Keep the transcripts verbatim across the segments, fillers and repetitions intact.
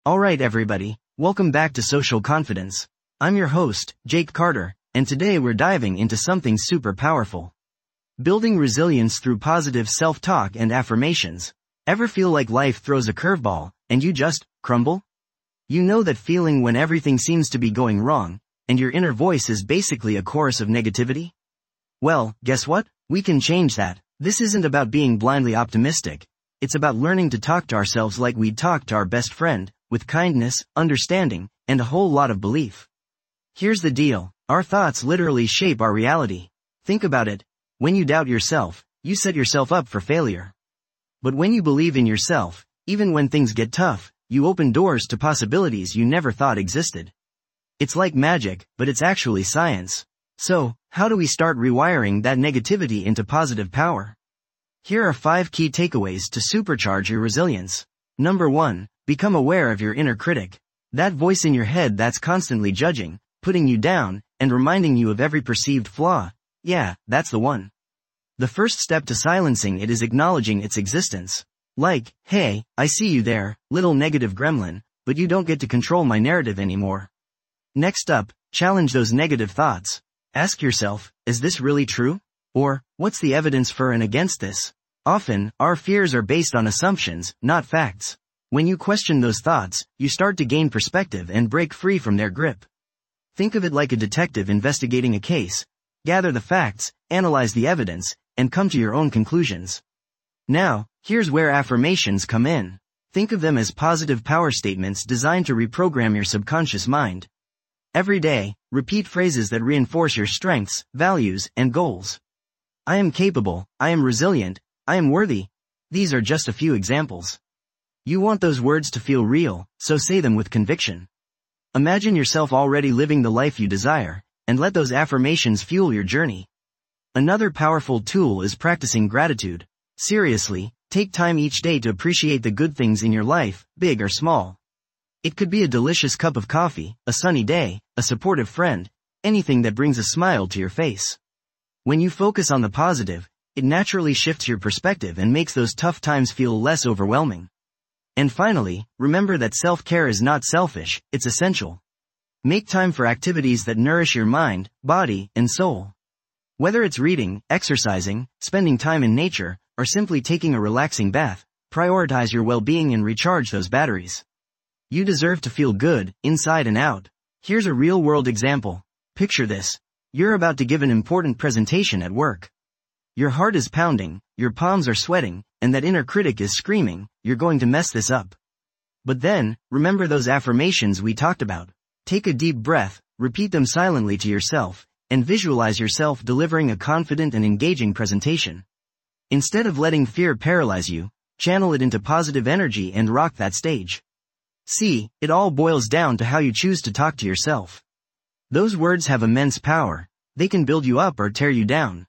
Alright everybody, welcome back to Social Confidence. I'm your host, Jake Carter, and today we're diving into something super powerful. Building resilience through positive self-talk and affirmations. Ever feel like life throws a curveball, and you just crumble? You know that feeling when everything seems to be going wrong, and your inner voice is basically a chorus of negativity? Well, guess what? We can change that. This isn't about being blindly optimistic. It's about learning to talk to ourselves like we'd talk to our best friend, with kindness, understanding, and a whole lot of belief. Here's the deal. Our thoughts literally shape our reality. Think about it. When you doubt yourself, you set yourself up for failure. But when you believe in yourself, even when things get tough, you open doors to possibilities you never thought existed. It's like magic, but it's actually science. So, how do we start rewiring that negativity into positive power? Here are five key takeaways to supercharge your resilience. Number one, become aware of your inner critic. That voice in your head that's constantly judging, putting you down, and reminding you of every perceived flaw. Yeah, that's the one. The first step to silencing it is acknowledging its existence. Like, hey, I see you there, little negative gremlin, but you don't get to control my narrative anymore. Next up, challenge those negative thoughts. Ask yourself, is this really true? Or, what's the evidence for and against this? Often, our fears are based on assumptions, not facts. When you question those thoughts, you start to gain perspective and break free from their grip. Think of it like a detective investigating a case. Gather the facts, analyze the evidence, and come to your own conclusions. Now, here's where affirmations come in. Think of them as positive power statements designed to reprogram your subconscious mind. Every day, repeat phrases that reinforce your strengths, values, and goals. I am capable, I am resilient, I am worthy. These are just a few examples. You want those words to feel real, so say them with conviction. Imagine yourself already living the life you desire, and let those affirmations fuel your journey. Another powerful tool is practicing gratitude. Seriously, take time each day to appreciate the good things in your life, big or small. It could be a delicious cup of coffee, a sunny day, a supportive friend, anything that brings a smile to your face. When you focus on the positive, it naturally shifts your perspective and makes those tough times feel less overwhelming. And finally, remember that self-care is not selfish, it's essential. Make time for activities that nourish your mind, body, and soul. Whether it's reading, exercising, spending time in nature, or simply taking a relaxing bath, prioritize your well-being and recharge those batteries. You deserve to feel good, inside and out. Here's a real-world example. Picture this. You're about to give an important presentation at work. Your heart is pounding, your palms are sweating, and that inner critic is screaming, you're going to mess this up. But then, remember those affirmations we talked about. Take a deep breath, repeat them silently to yourself, and visualize yourself delivering a confident and engaging presentation. Instead of letting fear paralyze you, channel it into positive energy and rock that stage. See, it all boils down to how you choose to talk to yourself. Those words have immense power. They can build you up or tear you down.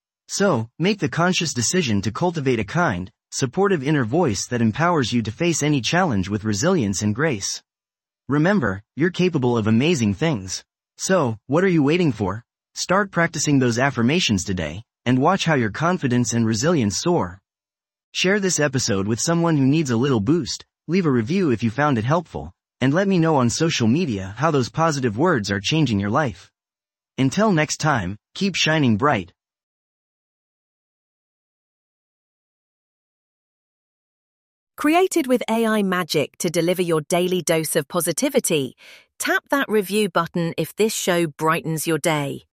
So, make the conscious decision to cultivate a kind, supportive inner voice that empowers you to face any challenge with resilience and grace. Remember, you're capable of amazing things. So, what are you waiting for? Start practicing those affirmations today, and watch how your confidence and resilience soar. Share this episode with someone who needs a little boost, leave a review if you found it helpful, and let me know on social media how those positive words are changing your life. Until next time, keep shining bright. Created with A I magic to deliver your daily dose of positivity, tap that review button if this show brightens your day.